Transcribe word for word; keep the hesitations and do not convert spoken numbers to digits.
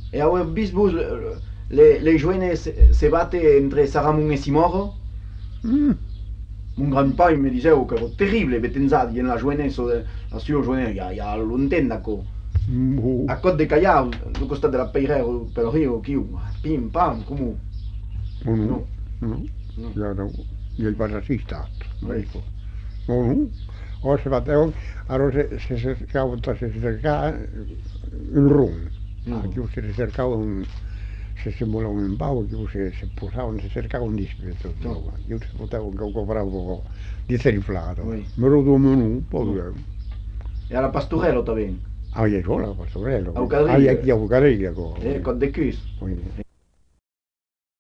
E heu vist vos les, les joenes se, se bate entre Saramón e Simorro? Mm. Mon grand-père il me disait que era terrible betenzat en la joenes o de la sua joenes ja, ja lontén d'aco. Boh. A Cot de Callao, do costat de la Peirero, pelo rio, chiu, pim pam, como... No, no, No, no. no, Ja no, i ell va resistir stato. oui. No, no. Olisivat, allora se, se cercava, se si cercava un rum, ah, No. chiù se si cercava un, se si voleva un pavo, chiù se, se posavano, se cercava un dispetto, No, chiù si poteva comprare un po' di triflato. oui. Ma lo domo no, poi, No. E alla Pastorello tamén. ah, io sono la pastorella, Au ah, io Cadrilla. chi ho carriera, Eh, Cot de Cus.